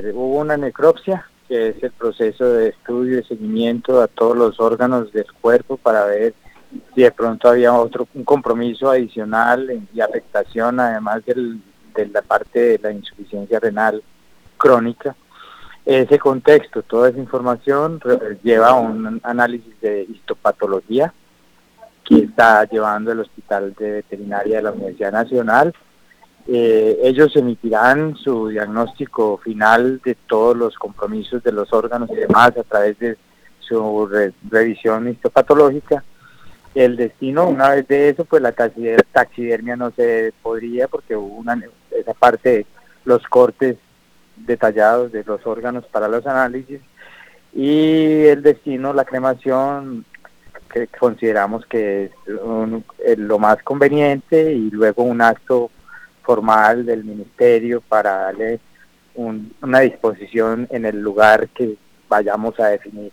Hubo una necropsia, que es el proceso de estudio y seguimiento a todos los órganos del cuerpo para ver si de pronto había un compromiso adicional y afectación, además de la parte de la insuficiencia renal crónica. Ese contexto, toda esa información lleva a un análisis de histopatología que está llevando el Hospital de Veterinaria de la Universidad Nacional. Ellos emitirán su diagnóstico final de todos los compromisos de los órganos y demás a través de su revisión histopatológica. El destino, una vez de eso, pues la taxidermia no se podría porque hubo esa parte, los cortes detallados de los órganos para los análisis, y el destino, la cremación, que consideramos que es lo más conveniente, y luego un acto formal del ministerio para darle una disposición en el lugar que vayamos a definir.